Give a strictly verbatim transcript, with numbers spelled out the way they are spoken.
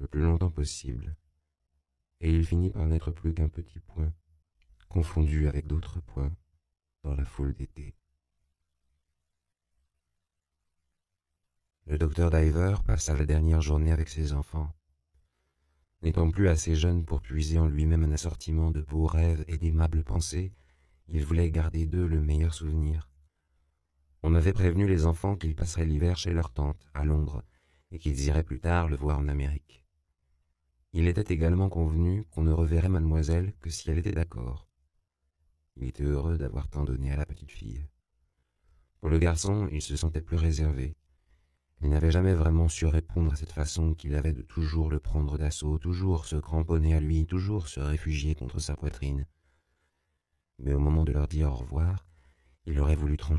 le plus longtemps possible, et il finit par n'être plus qu'un petit point, confondu avec d'autres points, dans la foule d'été. Le docteur Diver passa la dernière journée avec ses enfants. N'étant plus assez jeune pour puiser en lui-même un assortiment de beaux rêves et d'aimables pensées, il voulait garder d'eux le meilleur souvenir. On avait prévenu les enfants qu'ils passeraient l'hiver chez leur tante, à Londres, et qu'ils iraient plus tard le voir en Amérique. Il était également convenu qu'on ne reverrait mademoiselle que si elle était d'accord. Il était heureux d'avoir tant donné à la petite fille. Pour le garçon, il se sentait plus réservé. Il n'avait jamais vraiment su répondre à cette façon qu'il avait de toujours le prendre d'assaut, toujours se cramponner à lui, toujours se réfugier contre sa poitrine. Mais au moment de leur dire au revoir, il aurait voulu trancher